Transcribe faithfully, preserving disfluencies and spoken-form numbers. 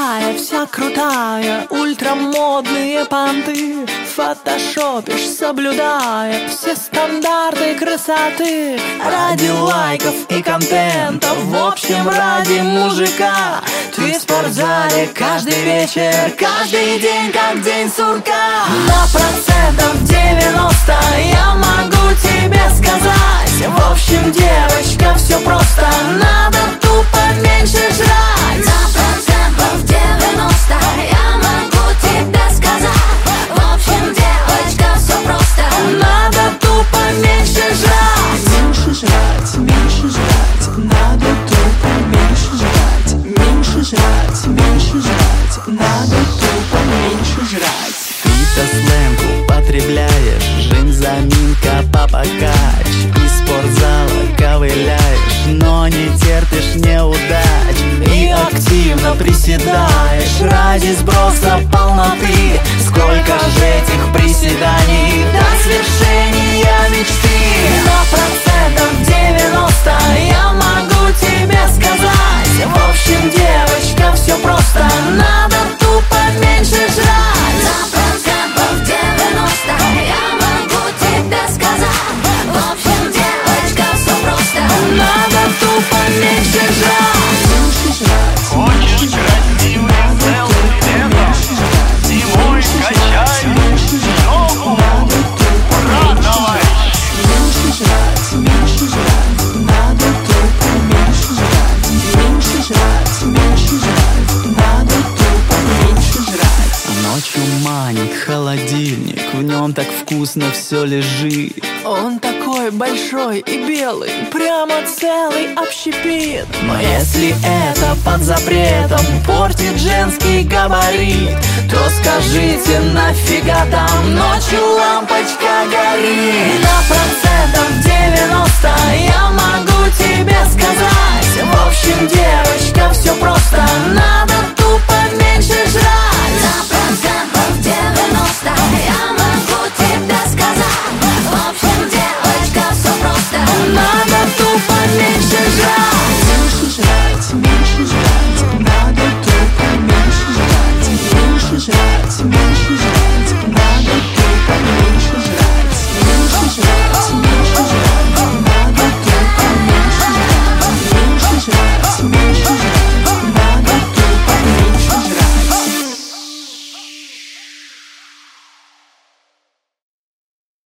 молодая, вся крутая, ультрамодные понты фотошопишь, соблюдая все стандарты красоты. Ради лайков и контента, в общем, ради мужика, ты в спортзале каждый вечер, каждый день, как день сурка. На процентов девяносто я могу тебе сказать: в общем, девочка, все просто, надо тупо меньше жрать. На процентов девяносто я могу тебе сказать: в общем, девочка, все просто, надо тупо меньше жрать. Меньше жрать, меньше жрать, надо тупо меньше жрать. Меньше жрать, меньше жрать, надо тупо меньше жрать. Фитосленг употребляешь, жень, заминка, попакач, из спортзала ковыляешь, но не терпишь неудач. И активно приседаешь ради сброса полноты. Сколько же этих приседаний до свершения мечты. На процентов девяносто я могу тебе сказать: в общем, девочка, все просто, надо тупо меньше жрать. на процентов девяносто я могу тебе сказать: в общем, девочка, все просто, Надо тупо меньше жрать. Меньше жрать, Хочешь красивый целый лето? Зимой качай ногу, ура, давай! меньше жрать, меньше жрать, надо тупо меньше жрать. Меньше жрать, меньше жрать, надо тупо меньше жрать. Ночью манит холодильник, в нем так вкусно все лежит. Он такой большой и белый, прямо целый общепит. Но если это под запретом портит женский габарит, то скажите, нафига там ночью лампочка горит? На процентов девяносто я могу тебе сказать: в общем, девочка, все просто, надо